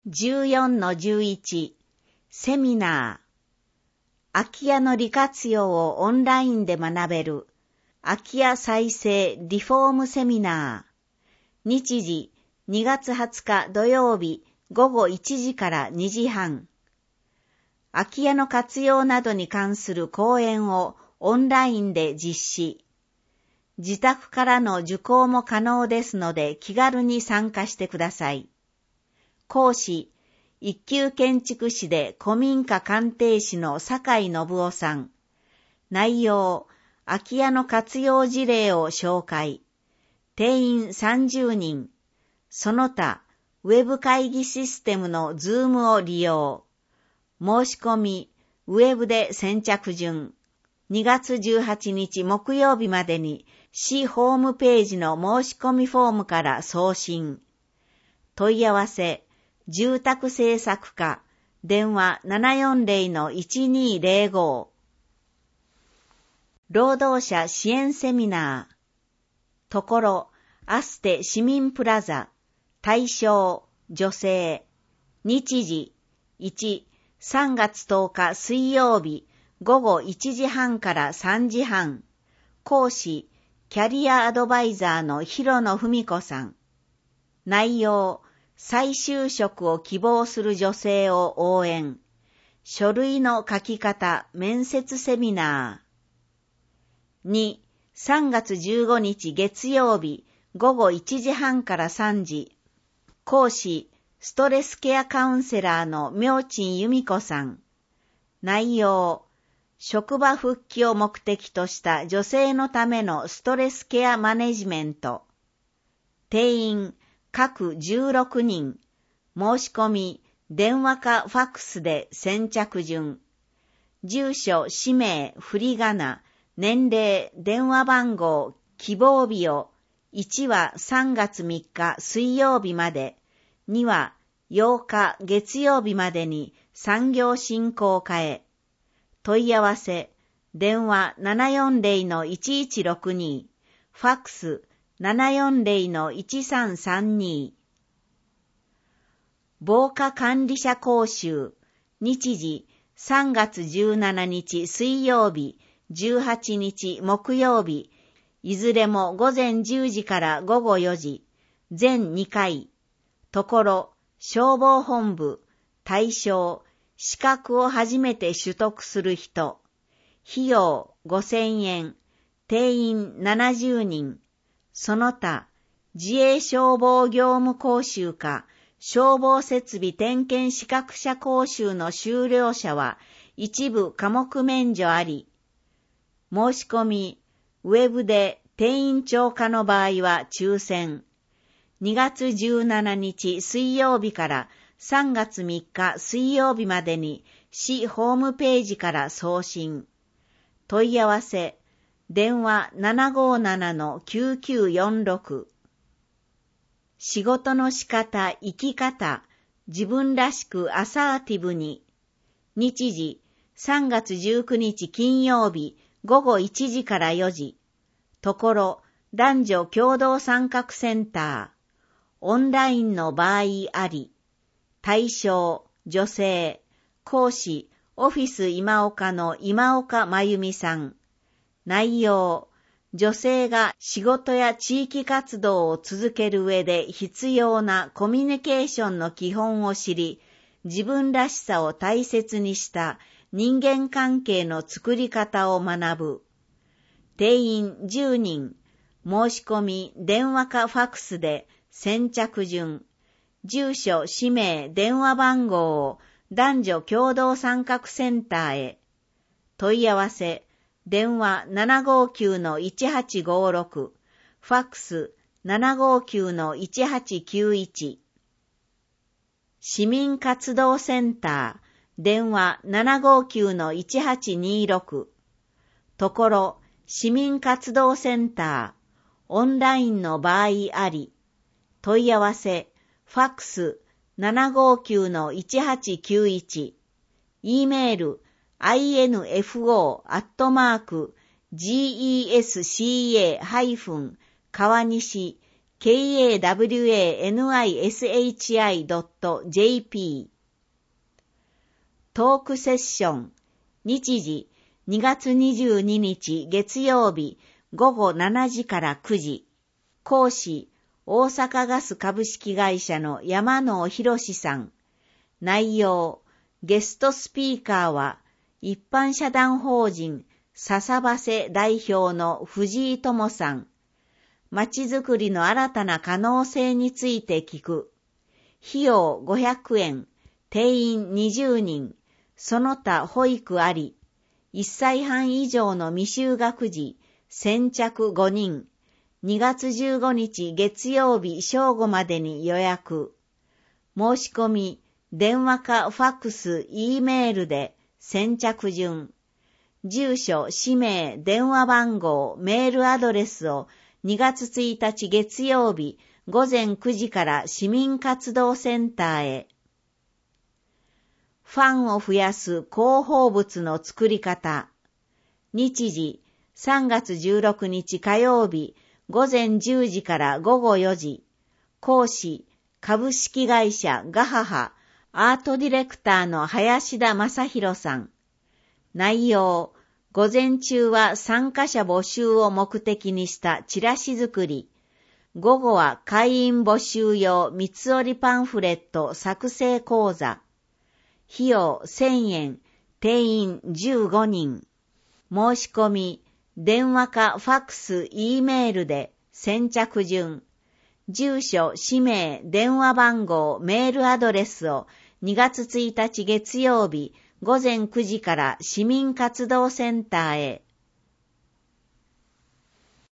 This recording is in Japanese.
14-11 セミナー空き家の利活用をオンラインで学べる空き家再生リフォームセミナー日時2月20日土曜日午後1時から2時半空き家の活用などに関する講演をオンラインで実施自宅からの受講も可能ですので気軽に参加してください。講師、一級建築士で古民家鑑定士の酒井信夫さん。内容、空き家の活用事例を紹介。定員30人。その他、ウェブ会議システムのZoomを利用。申し込み、ウェブで先着順。2月18日木曜日までに市ホームページの申し込みフォームから送信。問い合わせ、住宅政策課、電話740-1205。労働者支援セミナー。ところ、アステ市民プラザ、対象、女性。日時、1、3月10日水曜日、午後1時半から3時半。講師、キャリアアドバイザーの広野文子さん。内容、再就職を希望する女性を応援。書類の書き方、面接セミナー。2、3月15日月曜日、午後1時半から3時。講師、ストレスケアカウンセラーの明珍由美子さん。内容、職場復帰を目的とした女性のためのストレスケアマネジメント。定員、各16人。申し込み、電話かファックスで先着順。住所、氏名、振り仮名、年齢、電話番号、希望日を、1は3月3日水曜日まで、2は8日月曜日までに産業振興課へ。問い合わせ、電話740-1162、ファックス740-1332。防火管理者講習、日時3月17日水曜日、18日木曜日、いずれも午前10時から午後4時、全2回。ところ、消防本部、対象、資格を初めて取得する人。費用5000円。定員70人。その他、自衛消防業務講習か、消防設備点検資格者講習の修了者は、一部科目免除あり。申し込み、ウェブで定員超過の場合は抽選。2月17日水曜日から3月3日水曜日までに市ホームページから送信。問い合わせ、電話757-9946。仕事の仕方、生き方、自分らしくアサーティブに。日時、3月19日金曜日、午後1時から4時。ところ、男女共同参画センター。オンラインの場合あり。対象、女性。講師、オフィス今岡の今岡真由美さん。内容、女性が仕事や地域活動を続ける上で必要なコミュニケーションの基本を知り、自分らしさを大切にした人間関係の作り方を学ぶ。定員10人。申し込み、電話かファックスで先着順。住所、氏名、電話番号を男女共同参画センターへ。問い合わせ、電話759-1856、ファックス759-1891。市民活動センター、電話759-1826。ところ、市民活動センター、オンラインの場合あり。問い合わせ、ファックス759-1891。E メール、info@gesca-川西 kawanishi.jp トークセッション日時2月22日月曜日午後7時から9時講師大阪ガス株式会社の山野博さん内容ゲストスピーカーは一般社団法人笹場瀬代表の藤井友さんまちづくりの新たな可能性について聞く費用500円定員20人その他保育あり1歳半以上の未就学児先着5人2月15日月曜日正午までに予約申し込み電話かファックス E メールで先着順住所氏名電話番号メールアドレスを2月1日月曜日午前9時から市民活動センターへファンを増やす広報物の作り方日時3月16日火曜日午前10時から午後4時講師株式会社ガハハアートディレクターの林田正宏さん内容午前中は参加者募集を目的にしたチラシ作り午後は会員募集用三つ折りパンフレット作成講座費用1000円定員15人申し込み電話かファックス E メールで先着順住所氏名電話番号メールアドレスを2月1日月曜日午前9時から市民活動センターへ